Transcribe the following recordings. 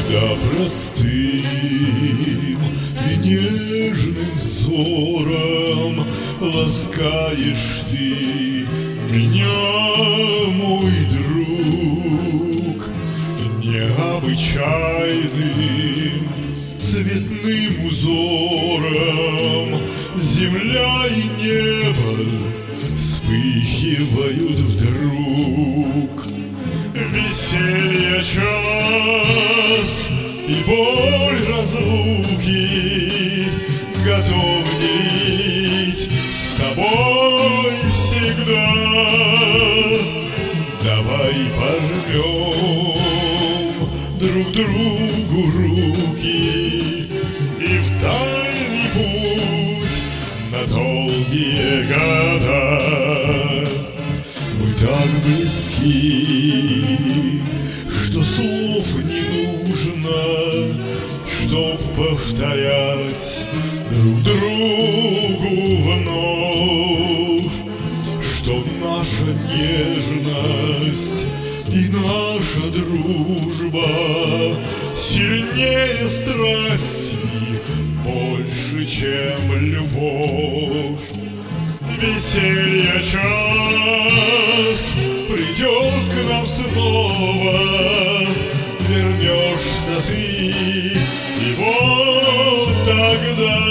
когда простым и нежным взором ласкаешь ты меня, мой друг, необычайным цветным узором земля и небо вспыхивают вдруг. Веселье час и боль разлуки готов делить с тобой всегда. Давай пожмем друг другу руки и в дальний путь на долгие года. Мы так близки, что слов не нужно, чтоб повторять друг другу вновь, что наша нежность и наша дружба сильнее страсти, больше, чем любовь. Веселье час придет к нам снова, вернешься ты, и вот тогда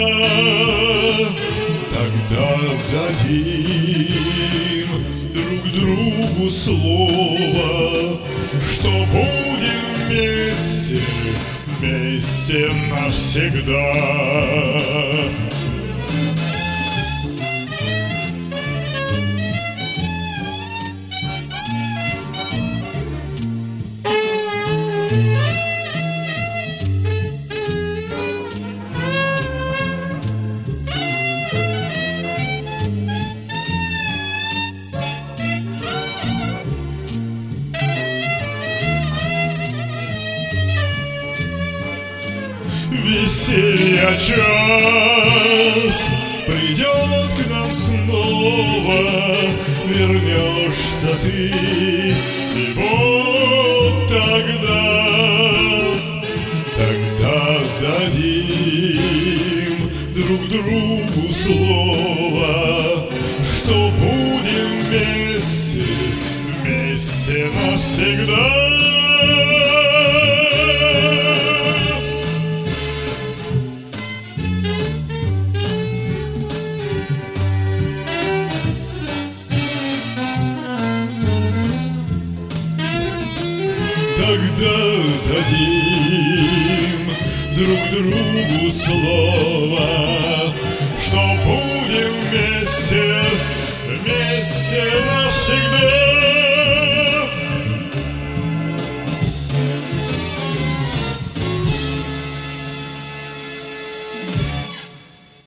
дадим друг другу слово, что будем вместе навсегда. Веселье час придет к нам снова, вернешься ты, и вот тогда дадим друг другу слово, что будем вместе навсегда. Тогда дадим друг другу слово, что будем вместе